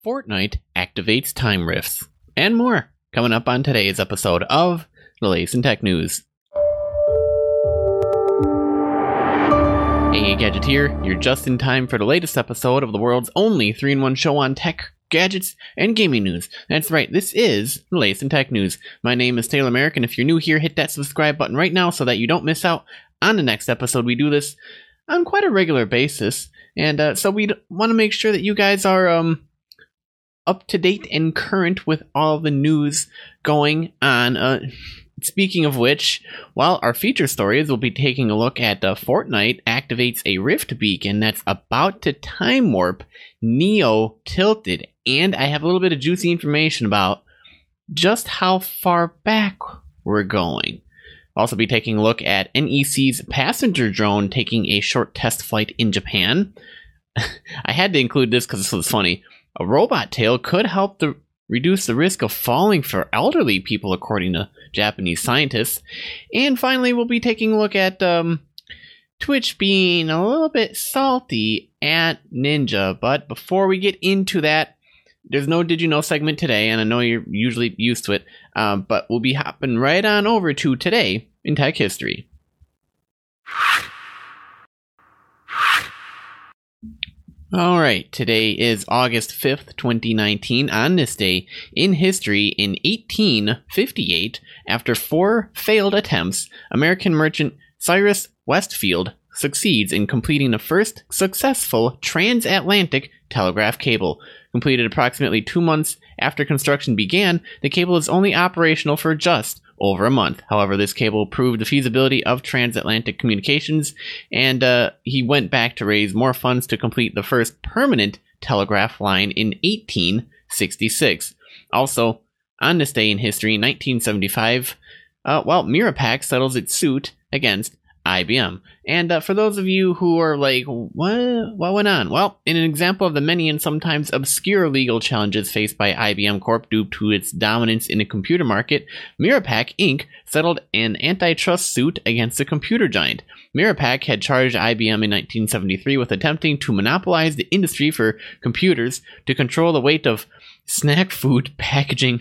Fortnite activates time rifts, and more coming up on today's episode of the latest in tech news. Hey Gadgeteer, you're just in time for the latest episode of the world's only 3-in-1 show on tech, gadgets, and gaming news. That's right, this is the latest in tech news. My name is Taylor Merrick, and if you're new here, hit that subscribe button right now so that you don't miss out on the next episode. We do this on quite a regular basis, and so we want to make sure that you guys are up to date and current with all the news going on. Speaking of which, well, our feature stories will be taking a look at Fortnite activates a rift beacon that's about to time warp Neo Tilted, and I have a little bit of juicy information about just how far back we're going. I'll also be taking a look at NEC's passenger drone taking a short test flight in Japan. I had to include this because this was funny. A robot tail could help to reduce the risk of falling for elderly people, according to Japanese scientists. And finally, we'll be taking a look at Twitch being a little bit salty at Ninja. But before we get into that, there's no Did You Know segment today, and I know you're usually used to it, but we'll be hopping right on over to Today in Tech History. Alright, today is August 5th, 2019. On this day in history, in 1858, after 4 failed attempts, American merchant Cyrus Westfield succeeds in completing the first successful transatlantic telegraph cable. Completed approximately 2 months after construction began, the cable is only operational for just over a month. However, this cable proved the feasibility of transatlantic communications, and he went back to raise more funds to complete the first permanent telegraph line in 1866. Also, on this day in history, 1975, Mirapac settles its suit against IBM. And for those of you who are like, what went on? Well, in an example of the many and sometimes obscure legal challenges faced by IBM Corp due to its dominance in the computer market, Mirapac Inc. settled an antitrust suit against the computer giant. Mirapac had charged IBM in 1973 with attempting to monopolize the industry for computers to control the weight of snack food packaging.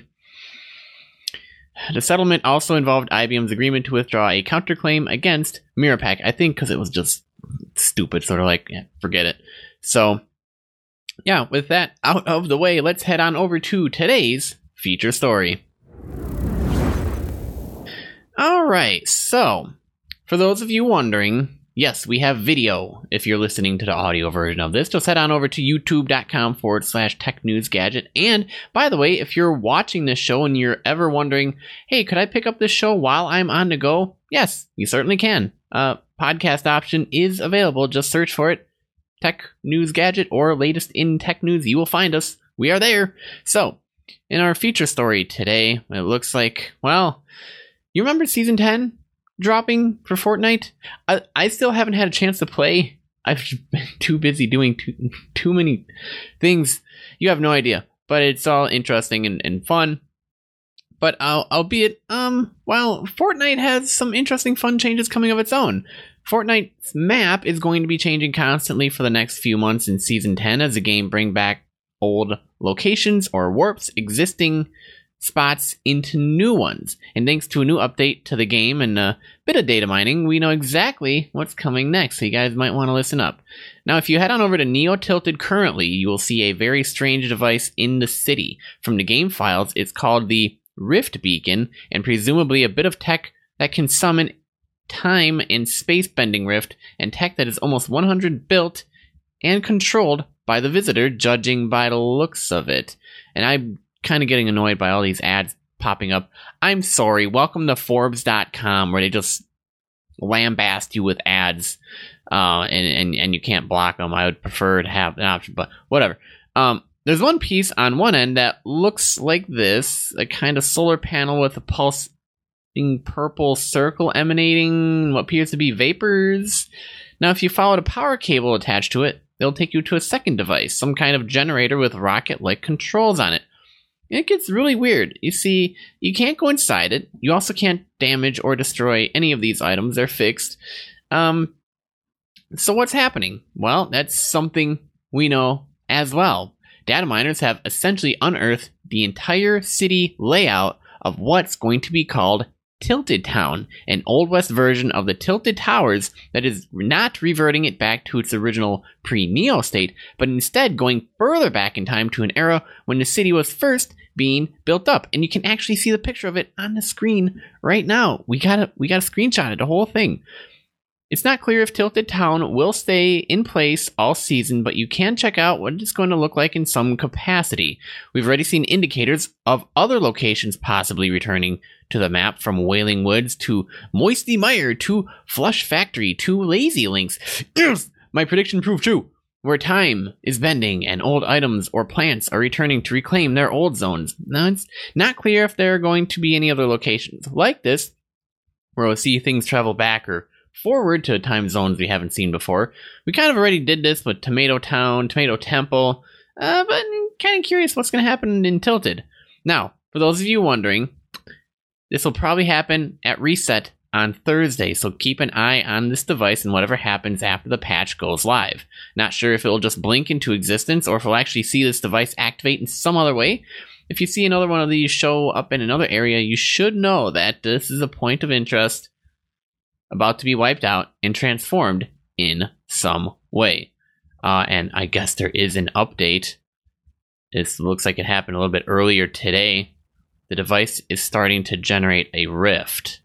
The settlement also involved IBM's agreement to withdraw a counterclaim against Mirapac, I think because it was just stupid, sort of like, forget it. So, yeah, with that out of the way, let's head on over to today's feature story. Alright, so, for those of you wondering, yes, we have video if you're listening to the audio version of this. Just head on over to youtube.com/technewsgadget. And by the way, if you're watching this show and you're ever wondering, hey, could I pick up this show while I'm on the go? Yes, you certainly can. Podcast option is available. Just search for it. Tech News Gadget or latest in tech news. You will find us. We are there. So, in our feature story today, it looks like, well, you remember Season 10? Dropping for Fortnite? I still haven't had a chance to play. I've been too busy doing too many things. You have no idea. But it's all interesting and fun. But albeit, Fortnite has some interesting fun changes coming of its own. Fortnite's map is going to be changing constantly for the next few months in Season 10 as the game brings back old locations or warps existing spots into new ones. And thanks to a new update to the game and a bit of data mining, we know exactly what's coming next, so you guys might want to listen up. Now, if you head on over to Neo Tilted currently, you will see a very strange device in the city. From the game files, it's called the Rift Beacon, and presumably a bit of tech that can summon time and space bending rift, and tech that is almost 100% built and controlled by the visitor, judging by the looks of it. And I'm kind of getting annoyed by all these ads popping up. I'm sorry. Welcome to Forbes.com, where they just lambast you with ads, and you can't block them. I would prefer to have an option, but whatever. There's one piece on one end that looks like this, a kind of solar panel with a pulsing purple circle emanating what appears to be vapors. Now, if you follow the power cable attached to it, they'll take you to a second device, some kind of generator with rocket-like controls on it. It gets really weird. You see, you can't go inside it. You also can't damage or destroy any of these items. They're fixed. So what's happening? Well, that's something we know as well. data miners have essentially unearthed the entire city layout of what's going to be called Tilted Town, an Old West version of the Tilted Towers that is not reverting it back to its original pre-Neo state, but instead going further back in time to an era when the city was first being built up. And you can actually see the picture of it on the screen right now. We got a screenshot of the whole thing. It's not clear if Tilted Town will stay in place all season, but you can check out what it's going to look like in some capacity. We've already seen indicators of other locations possibly returning to the map, from Wailing Woods to Moisty Mire to Flush Factory to Lazy Links. My prediction proved true, where time is bending and old items or plants are returning to reclaim their old zones. Now, it's not clear if there are going to be any other locations like this, where we'll see things travel back or forward to time zones we haven't seen before. We kind of already did this with Tomato Town, Tomato Temple, but I'm kind of curious what's going to happen in Tilted. Now, for those of you wondering, this will probably happen at reset on Thursday, so keep an eye on this device and whatever happens after the patch goes live. Not sure if it'll just blink into existence or if we'll actually see this device activate in some other way. If you see another one of these show up in another area, you should know that this is a point of interest about to be wiped out and transformed in some way. And I guess there is an update. This looks like it happened a little bit earlier today. The device is starting to generate a rift.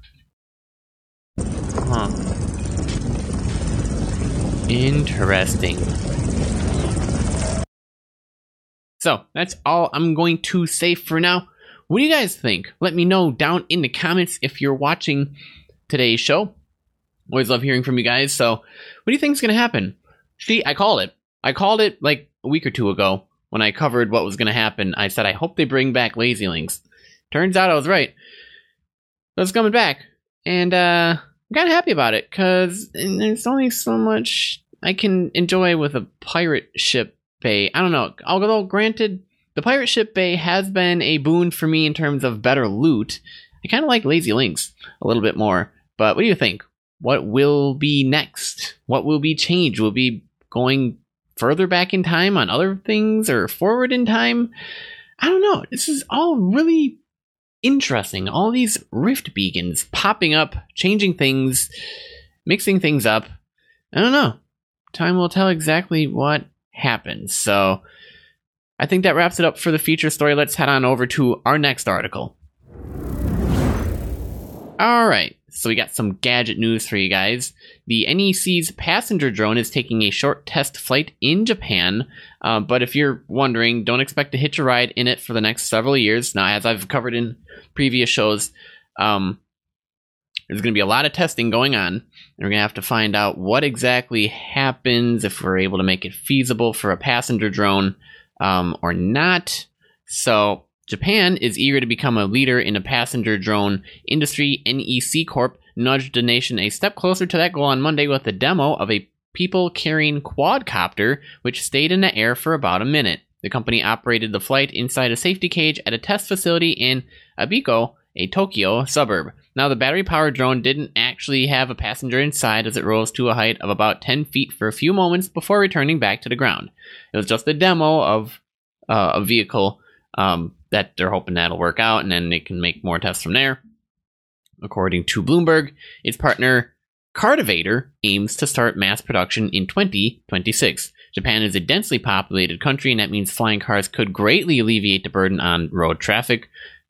Interesting. So, that's all I'm going to say for now. What do you guys think? Let me know down in the comments if you're watching today's show. Always love hearing from you guys. So, what do you think is going to happen? See, I called it. I called it like a week or two ago when I covered what was going to happen. I said, I hope they bring back Lazy Links. Turns out I was right. But it's coming back. And I'm kind of happy about it, because there's only so much I can enjoy with a pirate ship bay. I don't know. Although, granted, the pirate ship bay has been a boon for me in terms of better loot. I kind of like Lazy Links a little bit more. But what do you think? What will be next? What will be changed? Will be going further back in time on other things, or forward in time? I don't know. This is all really interesting. All these rift beacons popping up, changing things, mixing things up. I don't know. Time will tell exactly what happens. So I think that wraps it up for the feature story. Let's head on over to our next article. All right. So we got some gadget news for you guys. The NEC's passenger drone is taking a short test flight in Japan, but if you're wondering, don't expect to hitch a ride in it for the next several years. Now, as I've covered in previous shows, there's going to be a lot of testing going on, and we're going to have to find out what exactly happens, if we're able to make it feasible for a passenger drone or not. So Japan is eager to become a leader in the passenger drone industry. NEC Corp nudged the nation a step closer to that goal on Monday with a demo of a people-carrying quadcopter, which stayed in the air for about a minute. The company operated the flight inside a safety cage at a test facility in Abiko, a Tokyo suburb. Now, the battery-powered drone didn't actually have a passenger inside, as it rose to a height of about 10 feet for a few moments before returning back to the ground. It was just a demo of a vehicle that they're hoping that'll work out, and then they can make more tests from there. According to Bloomberg, its partner Cartivator aims to start mass production in 2026. Japan is a densely populated country, and that means flying cars could greatly alleviate the burden on road traffic.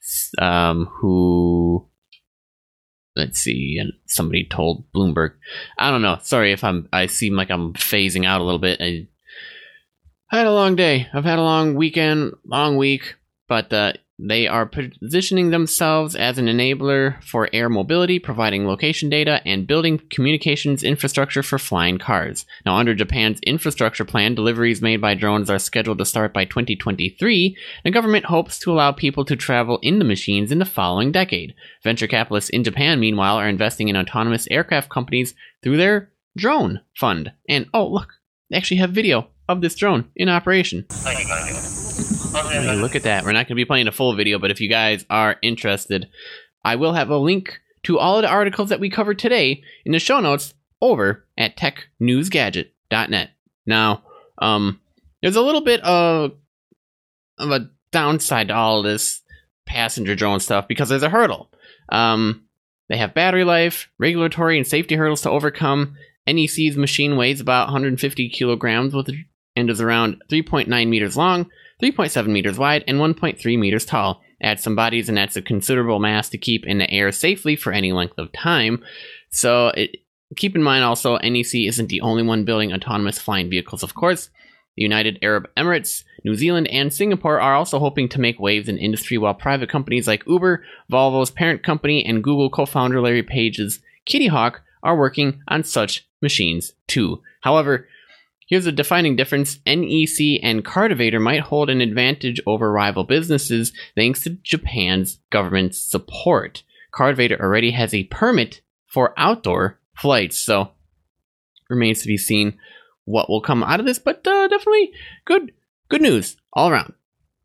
Let's see, somebody told Bloomberg. I don't know. Sorry if I seem like I'm phasing out a little bit. I had a long day. I've had a long weekend, long week. But they are positioning themselves as an enabler for air mobility, providing location data, and building communications infrastructure for flying cars. Now, under Japan's infrastructure plan, deliveries made by drones are scheduled to start by 2023. The government hopes to allow people to travel in the machines in the following decade. Venture capitalists in Japan, meanwhile, are investing in autonomous aircraft companies through their drone fund. And, oh, look, they actually have video of this drone in operation. Hey, look at that. We're not going to be playing a full video, but if you guys are interested, I will have a link to all of the articles that we covered today in the show notes over at technewsgadget.net. Now, there's a little bit of a downside to all this passenger drone stuff because there's a hurdle. They have battery life, regulatory and safety hurdles to overcome. NEC's machine weighs about 150 kilograms and is around 3.9 meters long, 3.7 meters wide, and 1.3 meters tall. Add some bodies, and that's a considerable mass to keep in the air safely for any length of time. So keep in mind also, NEC isn't the only one building autonomous flying vehicles, of course. The United Arab Emirates, New Zealand, and Singapore are also hoping to make waves in industry, while private companies like Uber, Volvo's parent company, and Google co-founder Larry Page's Kitty Hawk are working on such machines too. However, here's a defining difference. NEC and Cartivator might hold an advantage over rival businesses thanks to Japan's government support. Cartivator already has a permit for outdoor flights, so remains to be seen what will come out of this, but definitely good news all around.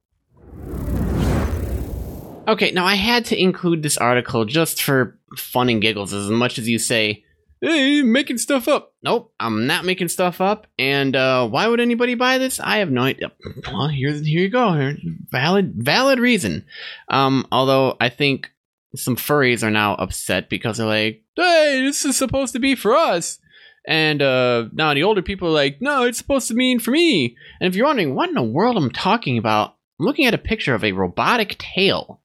Okay, now I had to include this article just for fun and giggles, as much as you say, hey, you're making stuff up. Nope, I'm not making stuff up, and why would anybody buy this? I have no idea. Well, here you go. Valid reason. Although I think some furries are now upset because they're like, hey, this is supposed to be for us. And now the older people are like, no, it's supposed to mean for me. And if you're wondering what in the world I'm talking about, I'm looking at a picture of a robotic tail.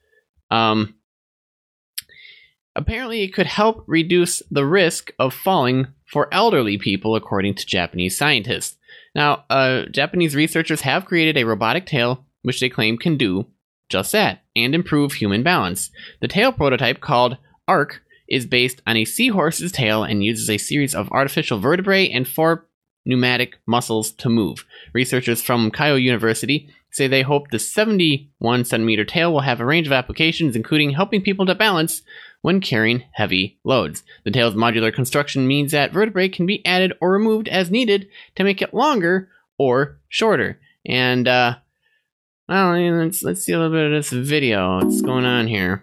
Apparently it could help reduce the risk of falling for elderly people, according to Japanese scientists. Now, Japanese researchers have created a robotic tail, which they claim can do just that, and improve human balance. The tail prototype, called ARC, is based on a seahorse's tail and uses a series of artificial vertebrae and 4 pneumatic muscles to move. Researchers from Keio University say they hope the 71-centimeter tail will have a range of applications, including helping people to balance when carrying heavy loads. The tail's modular construction means that vertebrae can be added or removed as needed to make it longer or shorter. And, well, let's see a little bit of this video. What's going on here?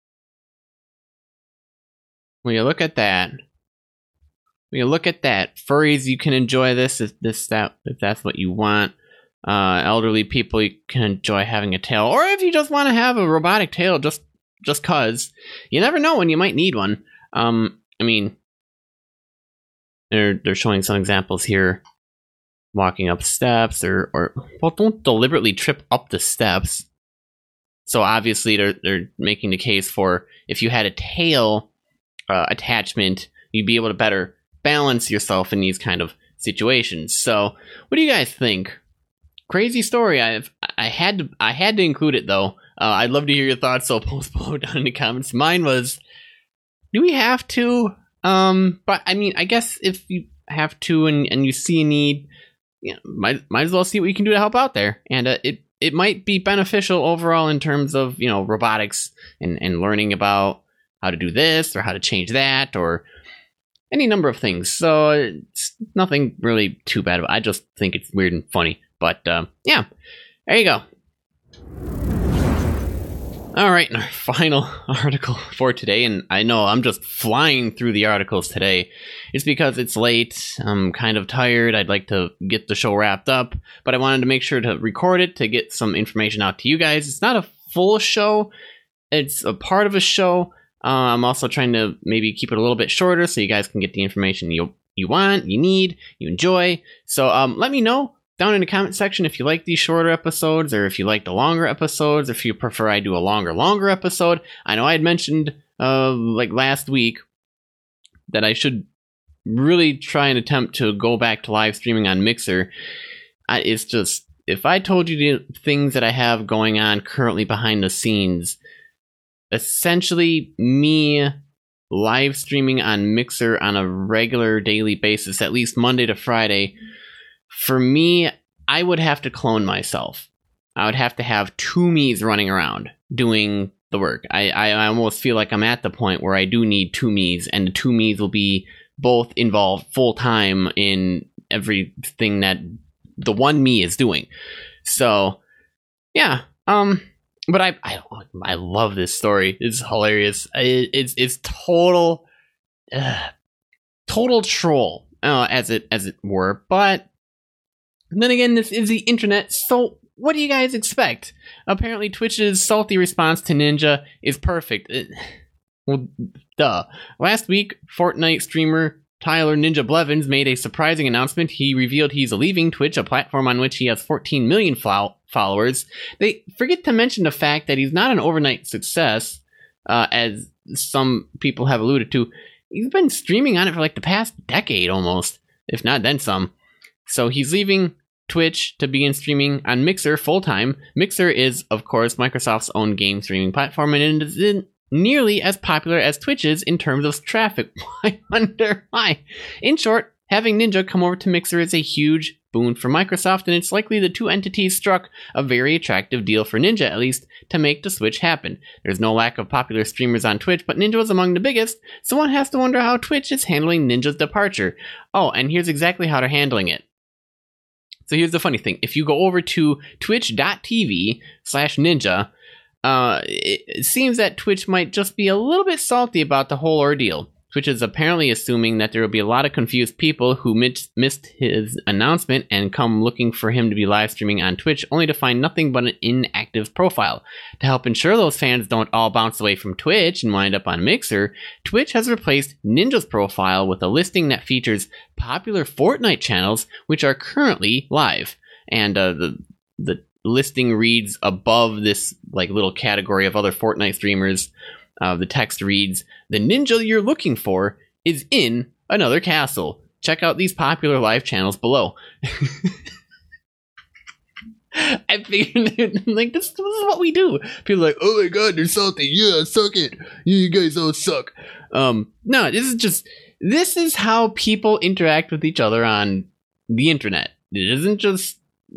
When you look at that, furries, you can enjoy this if that's what you want. Elderly people, you can enjoy having a tail, or if you just want to have a robotic tail, just cause you never know when you might need one. I mean, they're showing some examples here, walking up steps, or well, don't deliberately trip up the steps. So obviously, they're making the case for if you had a tail attachment, you'd be able to better balance yourself in these kind of situations. So, what do you guys think? Crazy story. I had to include it though. I'd love to hear your thoughts. So post below down in the comments. Mine was, do we have to? But I mean, I guess if you have to and you see a need, might as well see what you can do to help out there. And it might be beneficial overall in terms of robotics and learning about how to do this or how to change that or any number of things. So it's nothing really too bad. I just think it's weird and funny. But yeah, there you go. All right, our final article for today, and I know I'm just flying through the articles today. It's because it's late. I'm kind of tired. I'd like to get the show wrapped up, but I wanted to make sure to record it to get some information out to you guys. It's not a full show. It's a part of a show. I'm also trying to maybe keep it a little bit shorter so you guys can get the information you want, you need, you enjoy. So let me know down in the comment section if you like these shorter episodes or if you like the longer episodes, if you prefer I do a longer episode. I know I had mentioned like last week that I should really try and attempt to go back to live streaming on Mixer. It's just, if I told you the things that I have going on currently behind the scenes, essentially me live streaming on Mixer on a regular daily basis, at least Monday to Friday, for me, I would have to clone myself. I would have to have 2 me's running around doing the work. I almost feel like I'm at the point where I do need 2 me's, and the 2 me's will be both involved full time in everything that the 1 me is doing. So, yeah. But I love this story. It's hilarious. It's total troll, as it were. But And then again, this is the internet, so what do you guys expect? Apparently, Twitch's salty response to Ninja is perfect. Well, duh. Last week, Fortnite streamer Tyler Ninja Blevins made a surprising announcement. He revealed he's leaving Twitch, a platform on which he has 14 million followers. They forget to mention the fact that he's not an overnight success, as some people have alluded to. He's been streaming on it for like the past decade almost, if not then some. So he's leaving Twitch to begin streaming on Mixer full-time. Mixer is, of course, Microsoft's own game streaming platform, and it isn't nearly as popular as Twitch is in terms of traffic. I wonder why. In short, having Ninja come over to Mixer is a huge boon for Microsoft, and it's likely the two entities struck a very attractive deal for Ninja, at least, to make the switch happen. There's no lack of popular streamers on Twitch, but Ninja was among the biggest, so one has to wonder how Twitch is handling Ninja's departure. Oh, and here's exactly how they're handling it. So here's the funny thing. If you go over to twitch.tv/ninja, it seems that Twitch might just be a little bit salty about the whole ordeal. Twitch is apparently assuming that there will be a lot of confused people who missed his announcement and come looking for him to be live streaming on Twitch, only to find nothing but an inactive profile. To help ensure those fans don't all bounce away from Twitch and wind up on Mixer, Twitch has replaced Ninja's profile with a listing that features popular Fortnite channels which are currently live. And the listing reads above this like little category of other Fortnite streamers. The text reads, "The ninja you're looking for is in another castle. Check out these popular live channels below." I figured, like, this is what we do. People are like, "Oh my god, they're salty. Yeah, suck it. You guys all suck." No, this is how people interact with each other on the internet. It isn't just...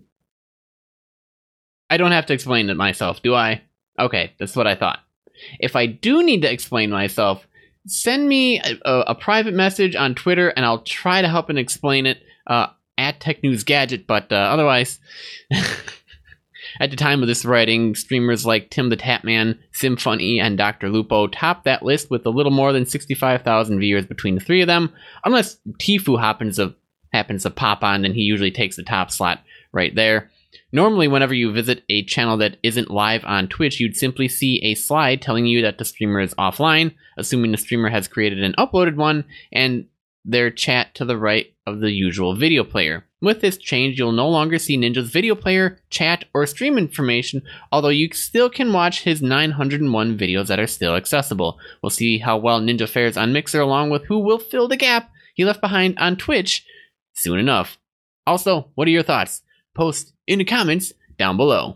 I don't have to explain it myself, do I? Okay, that's what I thought. If I do need to explain myself, send me a private message on Twitter, and I'll try to help and explain it at Tech News Gadget. But otherwise, at the time of this writing, streamers like Tim the Tatman, Simfunny, and Dr. Lupo top that list with a little more than 65,000 viewers between the three of them. Unless Tfue happens to pop on, then he usually takes the top slot right there. Normally, whenever you visit a channel that isn't live on Twitch, you'd simply see a slide telling you that the streamer is offline, assuming the streamer has created and uploaded one, and their chat to the right of the usual video player. With this change, you'll no longer see Ninja's video player, chat, or stream information, although you still can watch his 901 videos that are still accessible. We'll see how well Ninja fares on Mixer, along with who will fill the gap he left behind on Twitch soon enough. Also, what are your thoughts? Post in the comments down below.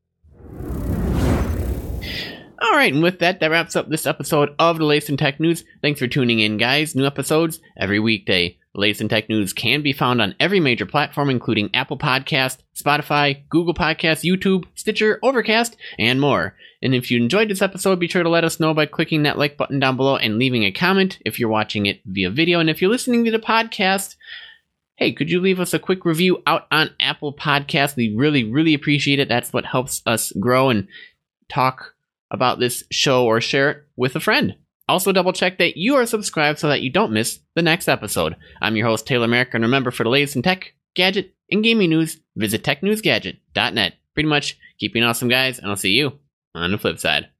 Alright, and with that wraps up this episode of the Latest in Tech News. Thanks for tuning in, guys. New episodes every weekday. The Latest in Tech News can be found on every major platform, including Apple Podcast, Spotify, Google Podcasts, YouTube, Stitcher, Overcast, and more. And if you enjoyed this episode, be sure to let us know by clicking that like button down below and leaving a comment if you're watching it via video. And if you're listening to the podcast, hey, could you leave us a quick review out on Apple Podcasts? We really, really appreciate it. That's what helps us grow and talk about this show or share it with a friend. Also, double check that you are subscribed so that you don't miss the next episode. I'm your host, Taylor Merrick, and remember, for the latest in tech, gadget, and gaming news, visit technewsgadget.net. Pretty much, keep being awesome, guys, and I'll see you on the flip side.